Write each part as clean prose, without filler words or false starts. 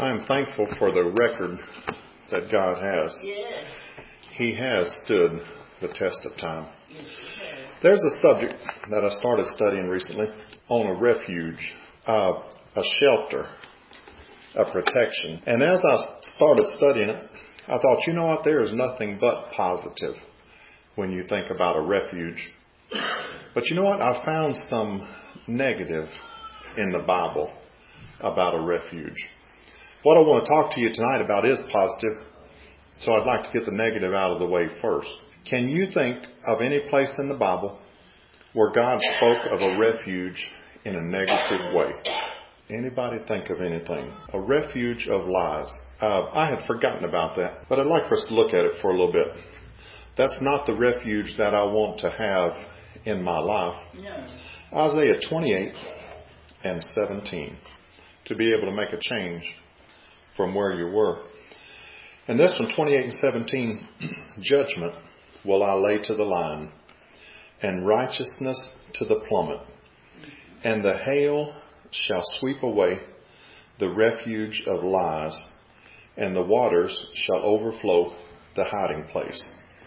I'm thankful for the record that God has. Yes. He has stood the test of time. Yes, he has. There's a subject that I started studying recently on a refuge, a shelter, a protection. And as I started studying it, I thought, you know what, there is nothing but positive when you think about a refuge. But you know what, I found some negative in the Bible about a refuge. What I want to talk to you tonight about is positive, so I'd like to get the negative out of the way first. Can you think of any place in the Bible where God spoke of a refuge in a negative way? Anybody think of anything? A refuge of lies. I had forgotten about that, but I'd like for us to look at it for a little bit. That's not the refuge that I want to have in my life. No. Isaiah 28 and 17. To be able to make a change from where you were. And this one, 28 and 17, judgment will I lay to the line, and righteousness to the plummet. And the hail shall sweep away the refuge of lies, and the waters shall overflow the hiding place.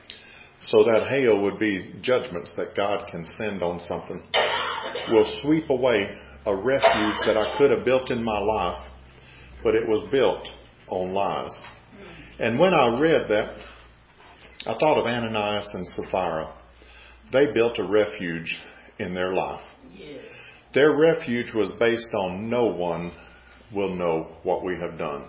So that hail would be judgments that God can send on something. Will sweep away a refuge that I could have built in my life, but it was built on lies. And when I read that, I thought of Ananias and Sapphira. They built a refuge in their life. Yes. Their refuge was based on no one will know what we have done.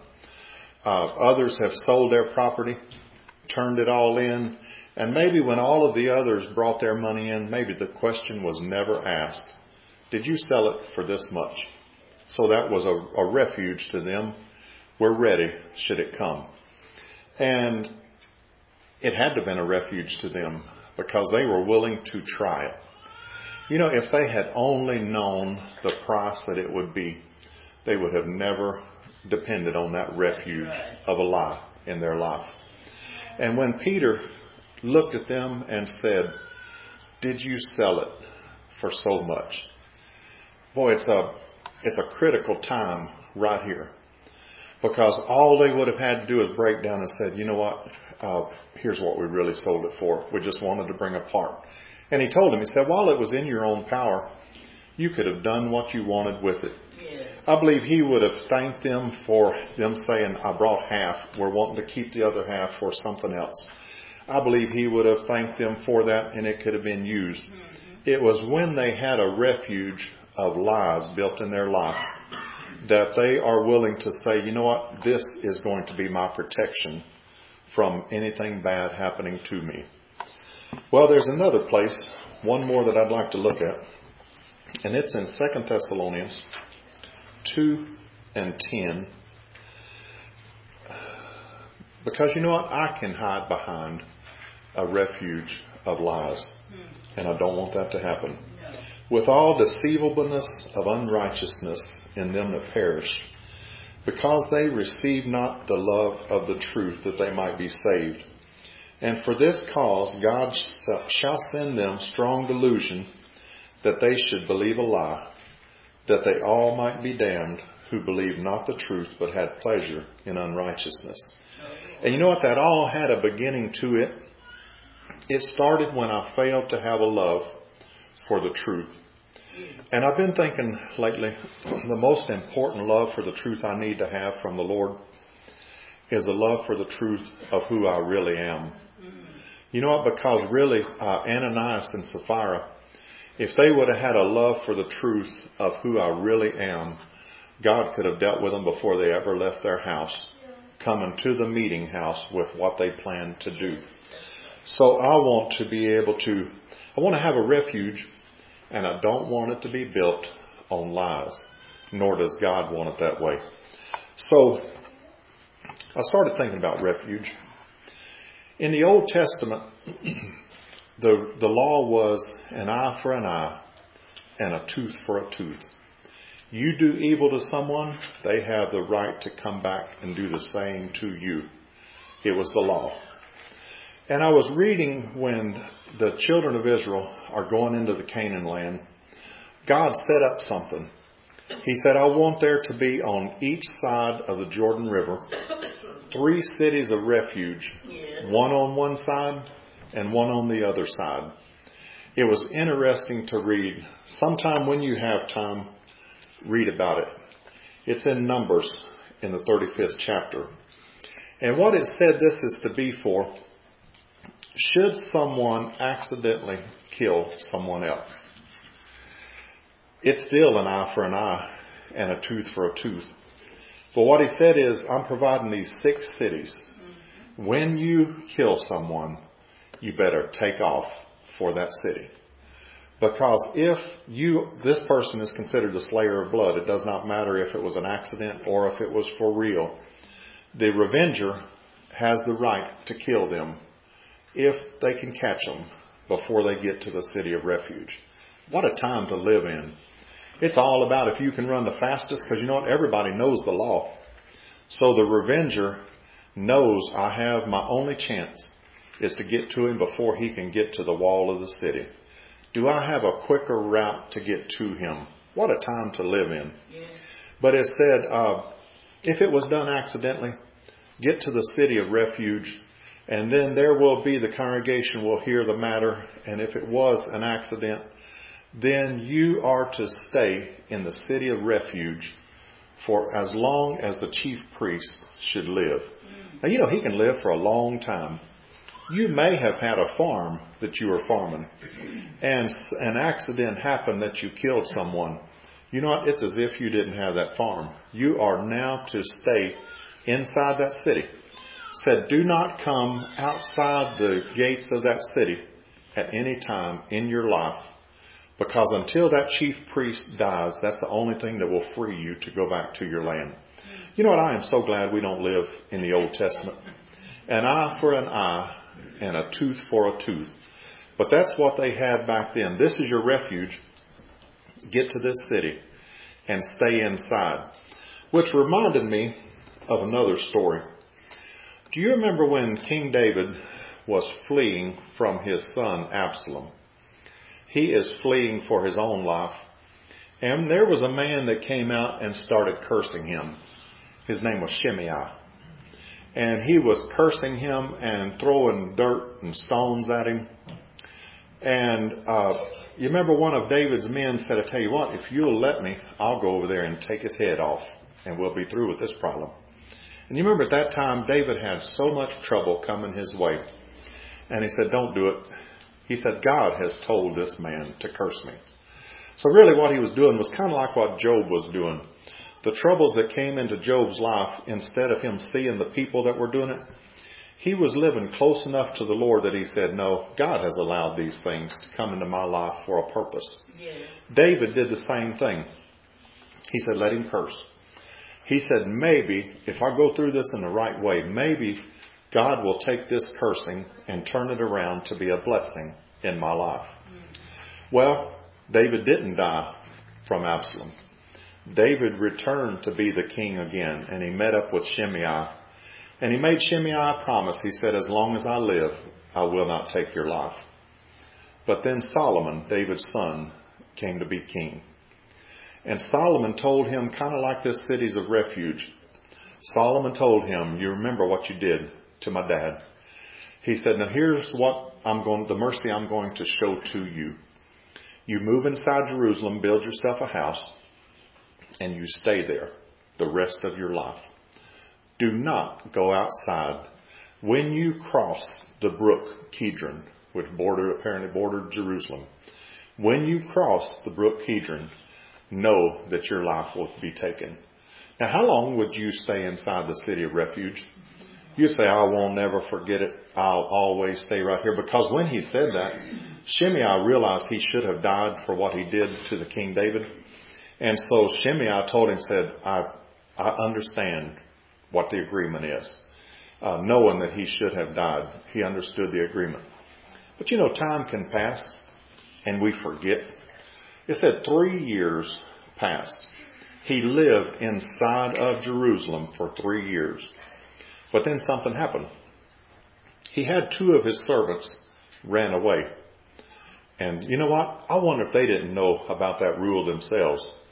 Others have sold their property, turned it all in, and maybe when all of the others brought their money in, maybe the question was never asked, did you sell it for this much? So that was a refuge to them. We're ready should it come. And it had to have been a refuge to them because they were willing to try it. You know, if they had only known the price that it would be, they would have never depended on that refuge of a lie in their life. And when Peter looked at them and said, did you sell it for so much? Boy, it's a critical time right here. Because all they would have had to do is break down and said, you know what, here's what we really sold it for. We just wanted to bring a part. And he told him, he said, while it was in your own power, you could have done what you wanted with it. Yes. I believe he would have thanked them for them saying, I brought half. We're wanting to keep the other half for something else. I believe he would have thanked them for that, and it could have been used. Mm-hmm. It was when they had a refuge of lies built in their life that they are willing to say, you know what, this is going to be my protection from anything bad happening to me. Well, there's another place, one more that I'd like to look at, and it's in 2 Thessalonians 2 and 10. Because you know what, I can hide behind a refuge of lies, and I don't want that to happen. With all deceivableness of unrighteousness in them that perish, because they receive not the love of the truth that they might be saved. And for this cause God shall send them strong delusion that they should believe a lie, that they all might be damned who believed not the truth but had pleasure in unrighteousness. And you know what? That all had a beginning to it. It started when I failed to have a love for the truth. And I've been thinking lately, the most important love for the truth I need to have from the Lord is a love for the truth of who I really am. You know what? Because really, Ananias and Sapphira, if they would have had a love for the truth of who I really am, God could have dealt with them before they ever left their house, coming to the meeting house with what they planned to do. So I want to have a refuge, and I don't want it to be built on lies, nor does God want it that way. So I started thinking about refuge. In the Old Testament, the law was an eye for an eye and a tooth for a tooth. You do evil to someone, they have the right to come back and do the same to you. It was the law. And I was reading when the children of Israel are going into the Canaan land, God set up something. He said, I want there to be on each side of the Jordan River 3 cities of refuge, one on one side and one on the other side. It was interesting to read. Sometime when you have time, read about it. It's in Numbers in the 35th chapter. And what it said this is to be for, should someone accidentally kill someone else, it's still an eye for an eye and a tooth for a tooth. But what he said is, I'm providing these 6 cities. When you kill someone, you better take off for that city. Because if this person is considered a slayer of blood, it does not matter if it was an accident or if it was for real. The revenger has the right to kill them if they can catch them before they get to the city of refuge. What a time to live in. It's all about if you can run the fastest, because you know what? Everybody knows the law. So the revenger knows I have my only chance is to get to him before he can get to the wall of the city. Do I have a quicker route to get to him? What a time to live in. Yeah. But it said, if it was done accidentally, get to the city of refuge, and then there will be the congregation will hear the matter. And if it was an accident, then you are to stay in the city of refuge for as long as the chief priest should live. Now, you know, he can live for a long time. You may have had a farm that you were farming, and an accident happened that you killed someone. You know what? It's as if you didn't have that farm. You are now to stay inside that city. Said, do not come outside the gates of that city at any time in your life, because until that chief priest dies, that's the only thing that will free you to go back to your land. You know what? I am so glad we don't live in the Old Testament. An eye for an eye and a tooth for a tooth. But that's what they had back then. This is your refuge. Get to this city and stay inside. Which reminded me of another story. Do you remember when King David was fleeing from his son Absalom? He is fleeing for his own life. And there was a man that came out and started cursing him. His name was Shimei. And he was cursing him and throwing dirt and stones at him. And you remember one of David's men said, I tell you what, if you'll let me, I'll go over there and take his head off, and we'll be through with this problem. And you remember at that time, David had so much trouble coming his way. And he said, don't do it. He said, God has told this man to curse me. So really what he was doing was kind of like what Job was doing. The troubles that came into Job's life, instead of him seeing the people that were doing it, he was living close enough to the Lord that he said, no, God has allowed these things to come into my life for a purpose. Yeah. David did the same thing. He said, let him curse. He said, maybe if I go through this in the right way, maybe God will take this cursing and turn it around to be a blessing in my life. Well, David didn't die from Absalom. David returned to be the king again, and he met up with Shimei. And he made Shimei a promise. He said, as long as I live, I will not take your life. But then Solomon, David's son, came to be king. And Solomon told him, kind of like this cities of refuge, Solomon told him, you remember what you did to my dad. He said, now here's what the mercy I'm going to show to you. You move inside Jerusalem, build yourself a house, and you stay there the rest of your life. Do not go outside. When you cross the brook Kidron, which apparently bordered Jerusalem, when you cross the brook Kidron, know that your life will be taken. Now, how long would you stay inside the city of refuge? You say, I won't never forget it. I'll always stay right here. Because when he said that, Shimei realized he should have died for what he did to the King David. And so Shimei told him, said, I understand what the agreement is. Knowing that he should have died, he understood the agreement. But you know, time can pass and we forget. It said 3 years passed. He lived inside of Jerusalem for 3 years. But then something happened. He had 2 of his servants ran away. And you know what? I wonder if they didn't know about that rule themselves.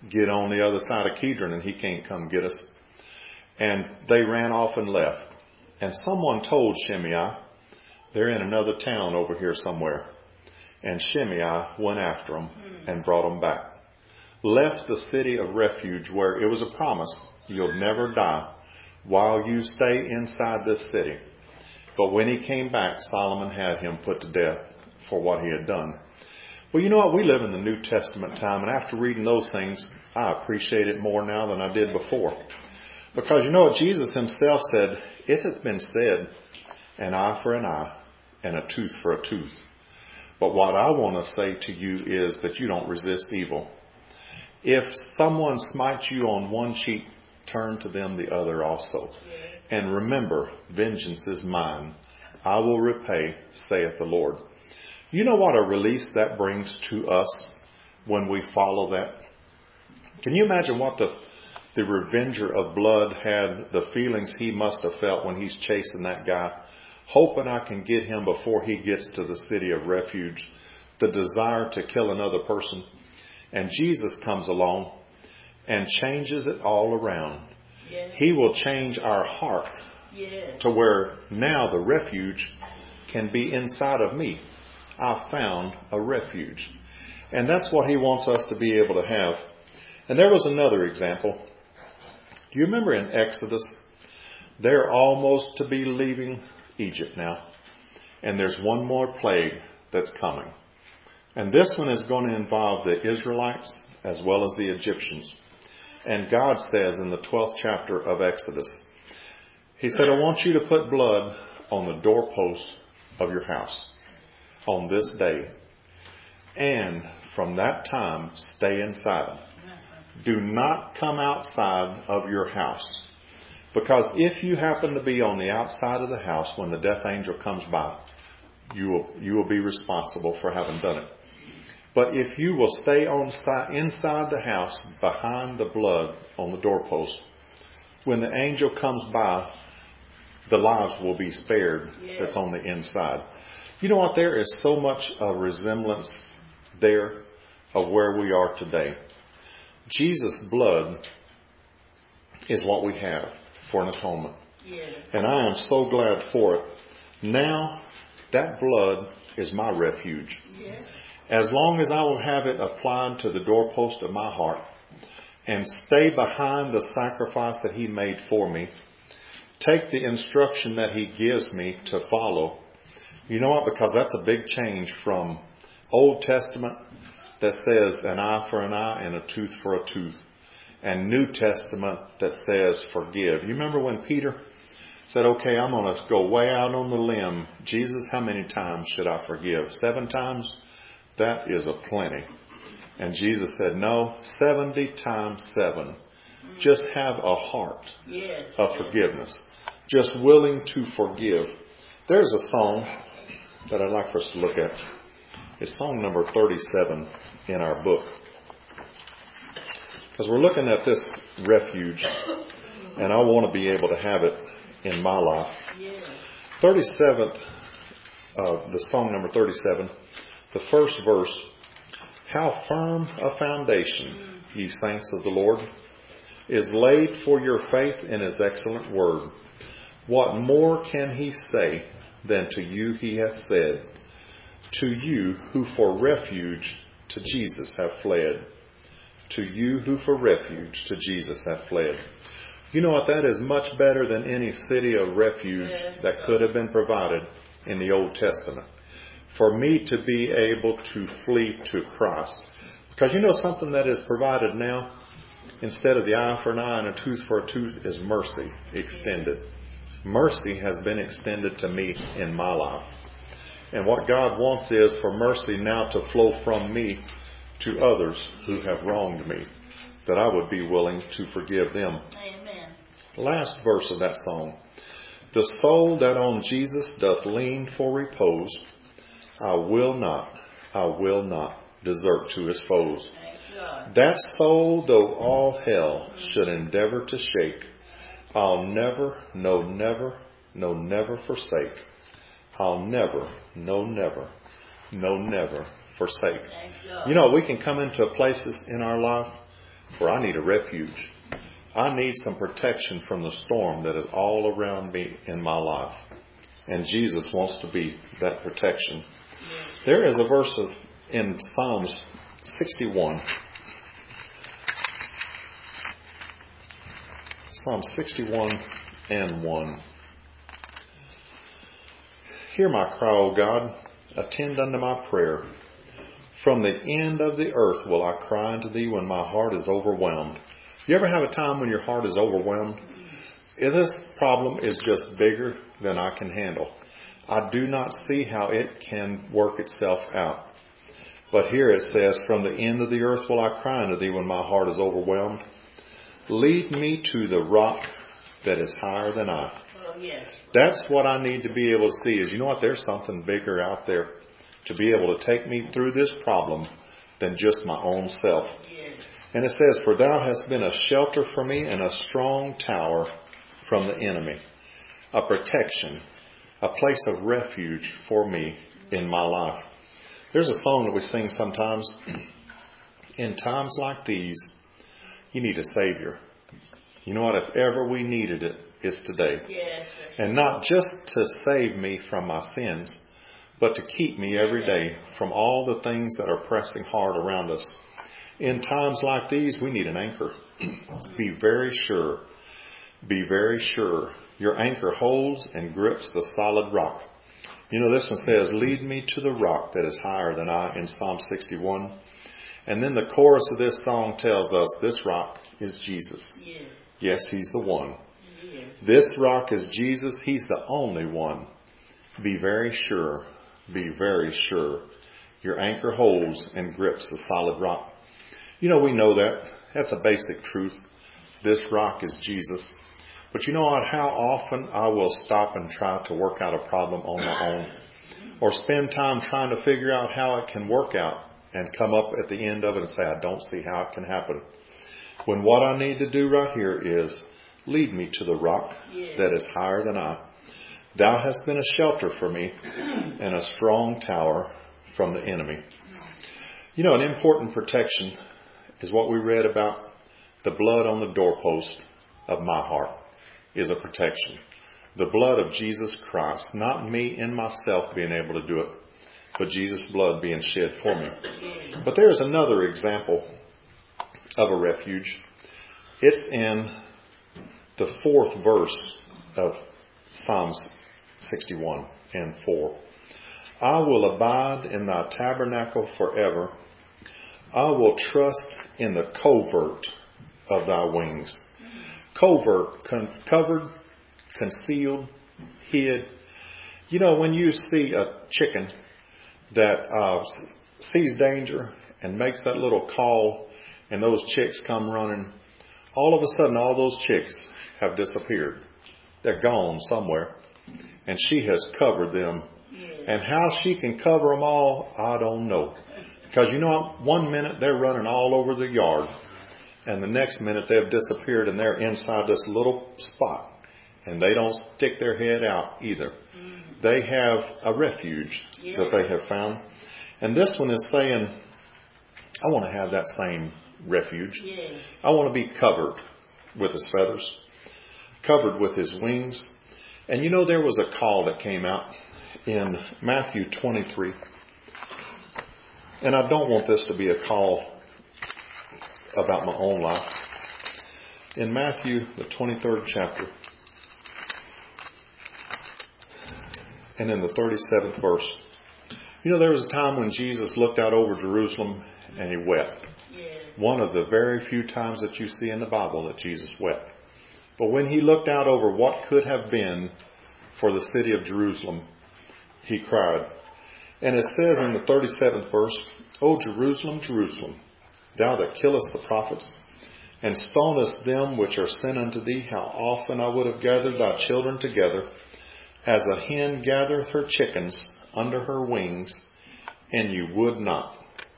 get on the other side of Kedron and he can't come get us. And they ran off and left. And someone told Shimei, they're in another town over here somewhere. And Shimei went after them and brought them back. Left the city of refuge where it was a promise, you'll never die while you stay inside this city. But when he came back, Solomon had him put to death for what he had done. Well, you know what? We live in the New Testament time, and after reading those things, I appreciate it more now than I did before. Because you know what? Jesus himself said, it hath been said, an eye for an eye and a tooth for a tooth. But what I want to say to you is that you don't resist evil. If someone smites you on one cheek, turn to them the other also. And remember, vengeance is mine. I will repay, saith the Lord. You know what a release that brings to us when we follow that? Can you imagine what the revenger of blood had, the feelings he must have felt when he's chasing that guy, hoping I can get him before he gets to the city of refuge, the desire to kill another person. And Jesus comes along and changes it all around. Yes. He will change our heart to where now the refuge can be inside of me. I found a refuge. And that's what he wants us to be able to have. And there was another example. Do you remember in Exodus? They're almost to be leaving Egypt now. And there's one more plague that's coming. And this one is going to involve the Israelites as well as the Egyptians. And God says in the 12th chapter of Exodus, He said, I want you to put blood on the doorpost of your house on this day. And from that time, stay inside. Do not come outside of your house. Because if you happen to be on the outside of the house when the death angel comes by, you will be responsible for having done it. But if you will stay inside the house behind the blood on the doorpost, when the angel comes by, the lives will be spared that's on the inside. You know what? There is so much a resemblance there of where we are today. Jesus' blood is what we have for an atonement. And I am so glad for it. Now, that blood is my refuge. As long as I will have it applied to the doorpost of my heart and stay behind the sacrifice that He made for me, take the instruction that He gives me to follow. You know what? Because that's a big change from Old Testament that says an eye for an eye and a tooth for a tooth, and New Testament that says forgive. You remember when Peter said, okay, I'm going to go way out on the limb. Jesus, how many times should I forgive? 7 times? That is a plenty. And Jesus said, no, 70 times 7. Just have a heart of forgiveness. Just willing to forgive. There's a song that I'd like for us to look at. It's song number 37 in our book. Because we're looking at this refuge, and I want to be able to have it in my life. 37th, the song number 37, the first verse. How firm a foundation, ye saints of the Lord, is laid for your faith in His excellent word. What more can He say than to you He hath said? To you who for refuge to Jesus have fled. To you who for refuge to Jesus have fled. You know what? That is much better than any city of refuge that could have been provided in the Old Testament. For me to be able to flee to Christ. Because you know something that is provided now? Instead of the eye for an eye and a tooth for a tooth is mercy extended. Mercy has been extended to me in my life. And what God wants is for mercy now to flow from me to others who have wronged me, that I would be willing to forgive them. Amen. Last verse of that song. The soul that on Jesus doth lean for repose, I will not desert to his foes. That soul, though all hell should endeavor to shake, I'll never, no never, no never forsake. I'll never, no never, no never forsake. You know, we can come into places in our life where I need a refuge. I need some protection from the storm that is all around me in my life. And Jesus wants to be that protection. There is a verse in Psalms 61. Psalm 61 and 1. Hear my cry, O God. Attend unto my prayer. From the end of the earth will I cry unto thee when my heart is overwhelmed. You ever have a time when your heart is overwhelmed? This problem is just bigger than I can handle. I do not see how it can work itself out. But here it says, from the end of the earth will I cry unto thee when my heart is overwhelmed. Lead me to the rock that is higher than I. That's what I need to be able to see is, you know what, there's something bigger out there to be able to take me through this problem than just my own self. And it says, for thou hast been a shelter for me and a strong tower from the enemy, a protection, a place of refuge for me in my life. There's a song that we sing sometimes. In times like these, you need a Savior. You know what? If ever we needed it, it's today. Yes. And not just to save me from my sins, but to keep me every day from all the things that are pressing hard around us. In times like these, we need an anchor. Be very sure. Be very sure. Your anchor holds and grips the solid rock. You know, this one says, lead me to the rock that is higher than I in Psalm 61. And then the chorus of this song tells us this rock is Jesus. Yes, He's the one. This rock is Jesus. He's the only one. Be very sure. Be very sure. Your anchor holds and grips the solid rock. You know, we know that. That's a basic truth. This rock is Jesus. But you know what? How often I will stop and try to work out a problem on my own. Or spend time trying to figure out how it can work out. And come up at the end of it and say, I don't see how it can happen. When what I need to do right here is lead me to the rock that is higher than I. Thou hast been a shelter for me and a strong tower from the enemy. You know, an important protection is what we read about. The blood on the doorpost of my heart is a protection. The blood of Jesus Christ, not me in myself being able to do it, but Jesus' blood being shed for me. But there's another example of a refuge. It's in the 4th verse of Psalms 61 and 4. I will abide in thy tabernacle forever. I will trust in the covert of thy wings. Covert, covered, concealed, hid. You know, when you see a chicken that sees danger and makes that little call and those chicks come running, all of a sudden all those chicks have disappeared. They're gone somewhere. And she has covered them. And how she can cover them all, I don't know. Because you know what? One minute they're running all over the yard. And the next minute they've disappeared and they're inside this little spot. And they don't stick their head out either. They have a refuge that they have found. And this one is saying, I want to have that same refuge. I want to be covered with His feathers, covered with His wings. And you know, there was a call that came out in Matthew 23. And I don't want this to be a call about my own life. In Matthew, the 23rd chapter, and in the 37th verse, you know, there was a time when Jesus looked out over Jerusalem and He wept. One of the very few times that you see in the Bible that Jesus wept. But when He looked out over what could have been for the city of Jerusalem, He cried. And it says in the 37th verse, O Jerusalem, Jerusalem, thou that killest the prophets, and stonest them which are sent unto thee, how often I would have gathered thy children together, as a hen gathereth her chickens under her wings, and you would not.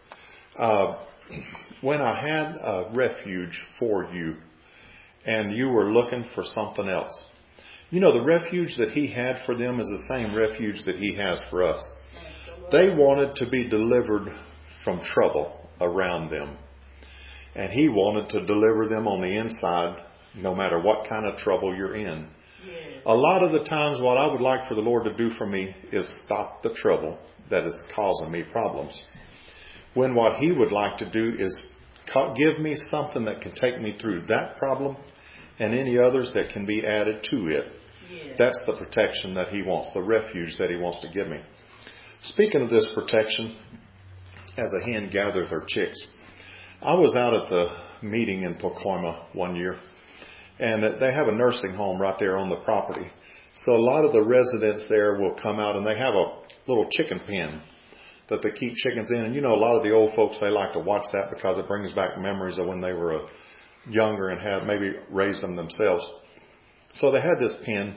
When I had a refuge for you, and you were looking for something else. You know, the refuge that He had for them is the same refuge that He has for us. They wanted to be delivered from trouble around them. And He wanted to deliver them on the inside, no matter what kind of trouble you're in. A lot of the times what I would like for the Lord to do for me is stop the trouble that is causing me problems. When what He would like to do is give me something that can take me through that problem and any others that can be added to it. That's the protection that He wants, the refuge that He wants to give me. Speaking of this protection, as a hen gathers her chicks, I was out at the meeting in Pacoima one year, and they have a nursing home right there on the property. So a lot of the residents there will come out, and they have a little chicken pen that they keep chickens in. And you know, a lot of the old folks, they like to watch that because it brings back memories of when they were younger and had maybe raised them themselves. So they had this pen.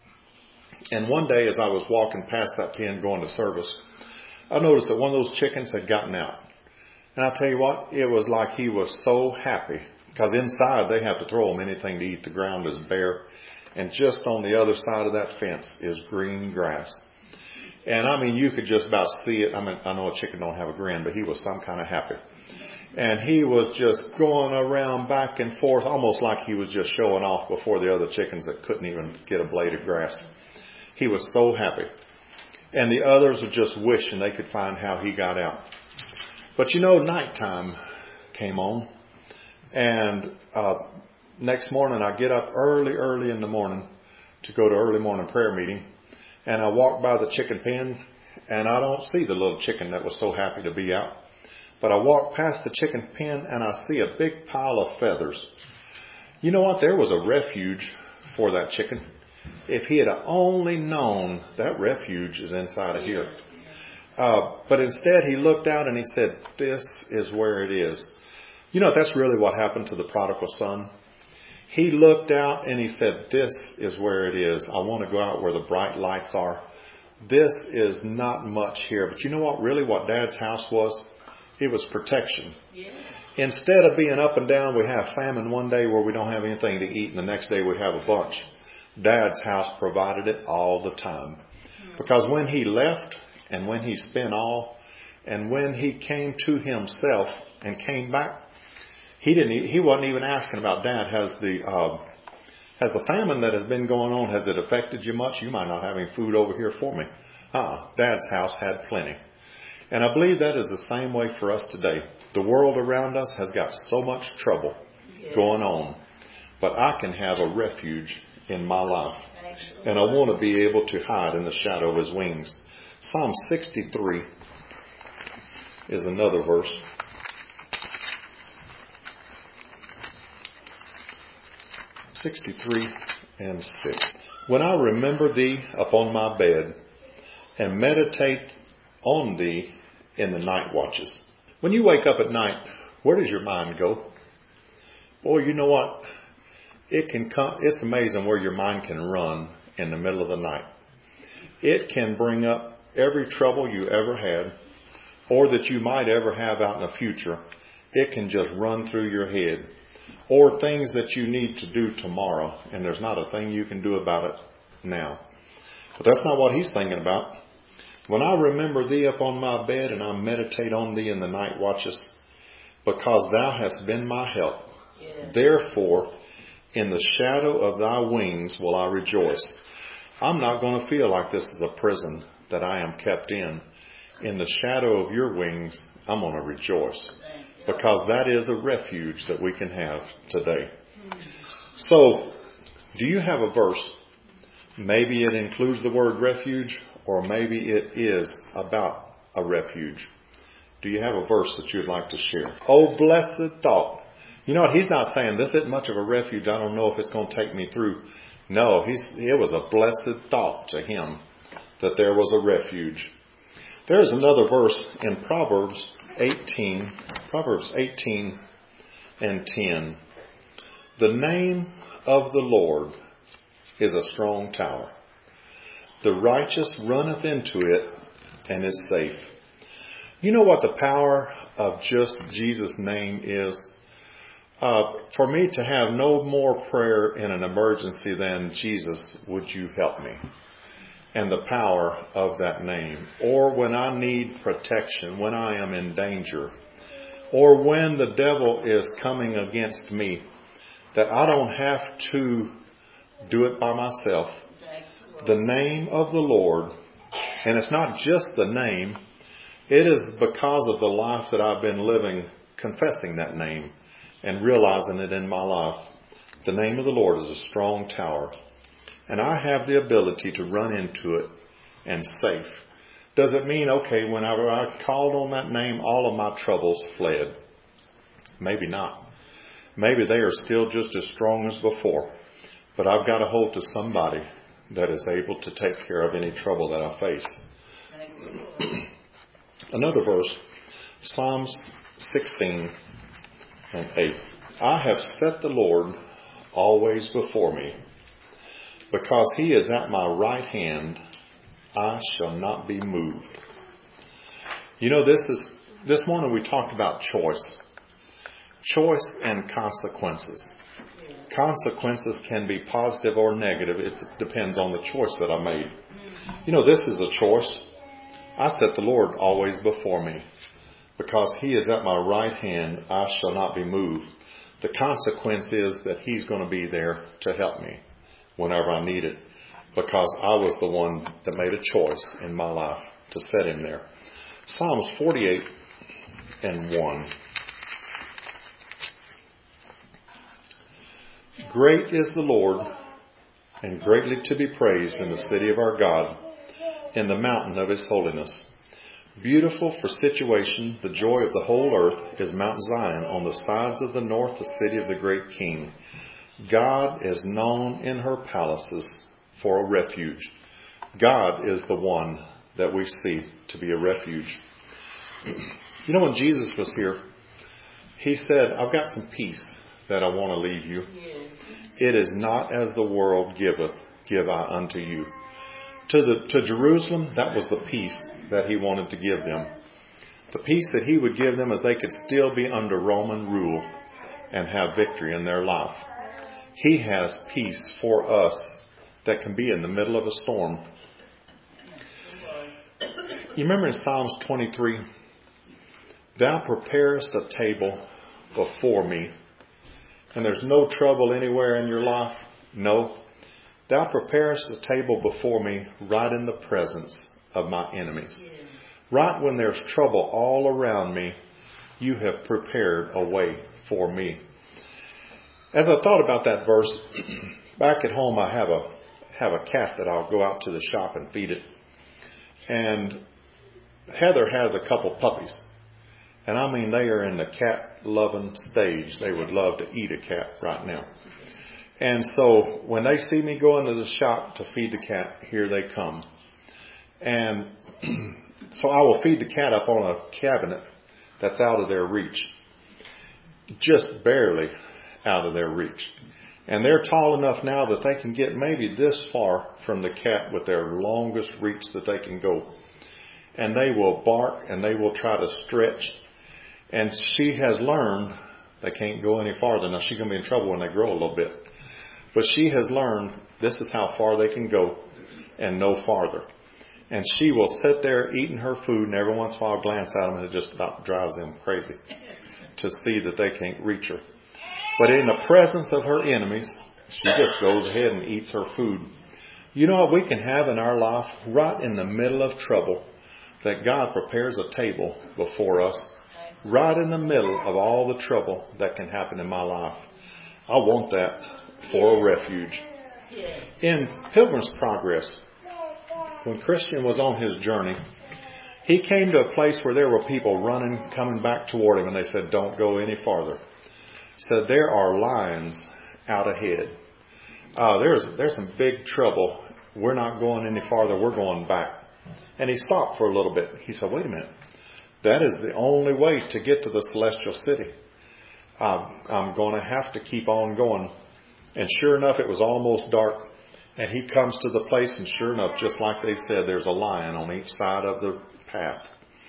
And one day as I was walking past that pen going to service, I noticed that one of those chickens had gotten out. And I'll tell you what, it was like he was so happy. Because inside they have to throw him anything to eat. The ground is bare. And just on the other side of that fence is green grass. And I mean, you could just about see it. I mean, I know a chicken don't have a grin, but he was some kind of happy. And he was just going around back and forth, almost like he was just showing off before the other chickens that couldn't even get a blade of grass. He was so happy. And the others were just wishing they could find how he got out. But you know, nighttime came on. And next morning I get up early in the morning to go to early morning prayer meeting. And I walk by the chicken pen and I don't see the little chicken that was so happy to be out. But I walk past the chicken pen and I see a big pile of feathers. You know what? There was a refuge for that chicken. If he had only known that refuge is inside of here. But instead he looked out and he said, this is where it is. You know, that's really what happened to the prodigal son. He looked out and he said, this is where it is. I want to go out where the bright lights are. This is not much here. But you know what? Really what Dad's house was? It was protection. Instead of being up and down, we have famine one day where we don't have anything to eat and the next day we have a bunch. Dad's house provided it all the time. Because when he left and when he spent all and when he came to himself and came back, he wasn't even asking about, Dad, has the famine that has been going on, has it affected you much? You might not have any food over here for me. Dad's house had plenty. And I believe that is the same way for us today. The world around us has got so much trouble going on. But I can have a refuge in my life. And I want to be able to hide in the shadow of His wings. Psalm 63 is another verse. (63:6). When I remember Thee upon my bed and meditate on Thee in the night watches. When you wake up at night, where does your mind go? Boy, you know what? It's amazing where your mind can run in the middle of the night. It can bring up every trouble you ever had or that you might ever have out in the future. It can just run through your head. Or things that you need to do tomorrow, and there's not a thing you can do about it now. But that's not what He's thinking about. When I remember Thee upon my bed and I meditate on Thee in the night watches, because Thou hast been my help. Therefore, in the shadow of Thy wings will I rejoice. I'm not going to feel like this is a prison that I am kept in. In the shadow of Your wings, I'm going to rejoice. Because that is a refuge that we can have today. So, do you have a verse? Maybe it includes the word refuge, or maybe it is about a refuge. Do you have a verse that you'd like to share? Oh, blessed thought. You know what? He's not saying this isn't much of a refuge. I don't know if it's going to take me through. No, it was a blessed thought to him that there was a refuge. There's another verse in Proverbs 18 and 10. The name of the Lord is a strong tower. The righteous runneth into it and is safe. You know what the power of just Jesus' name is? For me to have no more prayer in an emergency than, Jesus, would you help me? And the power of that name. Or when I need protection, when I am in danger, or when the devil is coming against me, that I don't have to do it by myself. The name of the Lord, and it's not just the name, it is because of the life that I've been living, confessing that name and realizing it in my life. The name of the Lord is a strong tower, and I have the ability to run into it and safe. Does it mean, okay, whenever I called on that name, all of my troubles fled? Maybe not. Maybe they are still just as strong as before. But I've got a hold to somebody that is able to take care of any trouble that I face. Another verse, Psalms 16 and 8. I have set the Lord always before me. Because he is at my right hand, I shall not be moved. You know, this morning we talked about choice. Choice and consequences. Consequences can be positive or negative. It depends on the choice that I made. You know, this is a choice. I set the Lord always before me. Because he is at my right hand, I shall not be moved. The consequence is that he's going to be there to help me whenever I need it. Because I was the one that made a choice in my life to set him there. Psalms 48 and 1. Great is the Lord, and greatly to be praised in the city of our God, in the mountain of his holiness. Beautiful for situation, the joy of the whole earth is Mount Zion, on the sides of the north, the city of the great King. God is known in her palaces for a refuge. God is the one that we see to be a refuge. You know, when Jesus was here, he said, I've got some peace that I want to leave you. It is not as the world giveth, give I unto you. To Jerusalem, that was the peace that he wanted to give them. The peace that he would give them as they could still be under Roman rule and have victory in their life. He has peace for us that can be in the middle of a storm. You remember in Psalms 23, thou preparest a table before me. And there's no trouble anywhere in your life? No. Thou preparest a table before me right in the presence of my enemies. Right when there's trouble all around me, you have prepared a way for me. As I thought about that verse, back at home I have a cat that I'll go out to the shop and feed it. And Heather has a couple puppies. And I mean, they are in the cat-loving stage. They would love to eat a cat right now. And so when they see me go into the shop to feed the cat, here they come. And so I will feed the cat up on a cabinet that's out of their reach. Just barely out of their reach. And they're tall enough now that they can get maybe this far from the cat with their longest reach that they can go. And they will bark and they will try to stretch. And she has learned they can't go any farther. Now she's going to be in trouble when they grow a little bit. But she has learned this is how far they can go and no farther. And she will sit there eating her food and every once in a while glance at them and it just about drives them crazy to see that they can't reach her. But in the presence of her enemies, she just goes ahead and eats her food. You know what we can have in our life right in the middle of trouble, that God prepares a table before us right in the middle of all the trouble that can happen in my life. I want that for a refuge. In Pilgrim's Progress, when Christian was on his journey, he came to a place where there were people running, coming back toward him, and they said, don't go any farther. Said, there are lions out ahead. There's some big trouble. We're not going any farther. We're going back. And he stopped for a little bit. He said, wait a minute. That is the only way to get to the celestial city. I'm going to have to keep on going. And sure enough, it was almost dark. And he comes to the place, and sure enough, just like they said, there's a lion on each side of the path.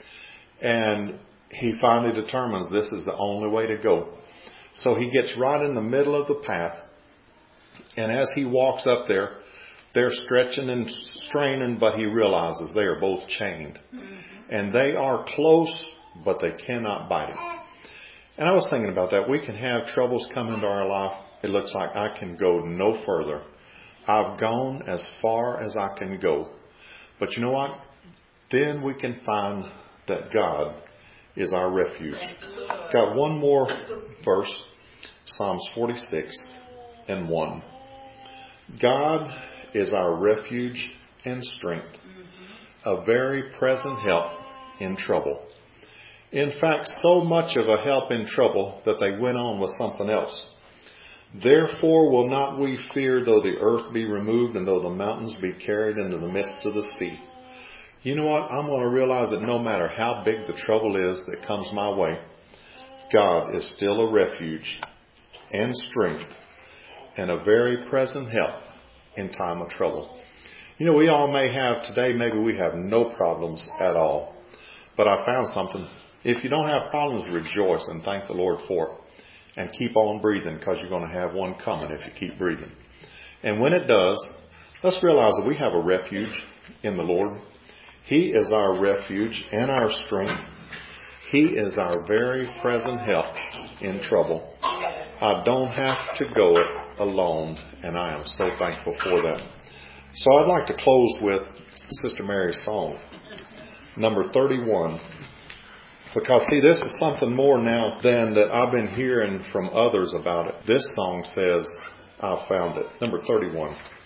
And he finally determines this is the only way to go. So he gets right in the middle of the path. And as he walks up there, they're stretching and straining, but he realizes they are both chained. And they are close, but they cannot bite him. And I was thinking about that. We can have troubles come into our life. It looks like I can go no further. I've gone as far as I can go. But you know what? Then we can find that God is our refuge. Got one more verse. Psalms 46:1. God is our refuge and strength, a very present help in trouble. In fact, so much of a help in trouble that they went on with something else. Therefore will not we fear, though the earth be removed and though the mountains be carried into the midst of the sea. You know what? I'm going to realize that no matter how big the trouble is that comes my way, God is still a refuge and strength and a very present help in time of trouble. You know, we all may have today, maybe we have no problems at all. But I found something. If you don't have problems, rejoice and thank the Lord for it. And keep on breathing, because you're going to have one coming if you keep breathing. And when it does, let's realize that we have a refuge in the Lord. He is our refuge and our strength. He is our very present help in trouble. I don't have to go it alone, and I am so thankful for that. So I'd like to close with Sister Mary's song, number 31. Because, see, this is something more now than that I've been hearing from others about it. This song says, I found it. Number 31.